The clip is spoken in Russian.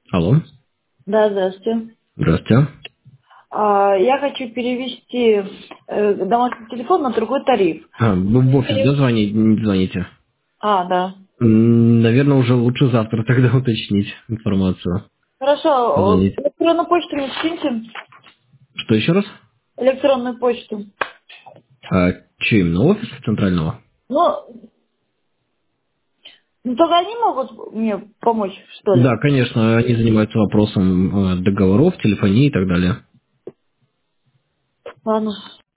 Алло. Да, здравствуйте. Здравствуйте. Я хочу перевести домашний телефон на другой тариф. Вы в офис, да, звоните? Да. Наверное, уже лучше завтра тогда уточнить информацию. Хорошо, Позвонить. электронную почту мне скиньте. Что еще раз? Электронную почту. Че именно, офис центрального? Ну, только они могут мне помочь, что ли? Да, конечно, они занимаются вопросом договоров, телефонии и так далее. Ладно.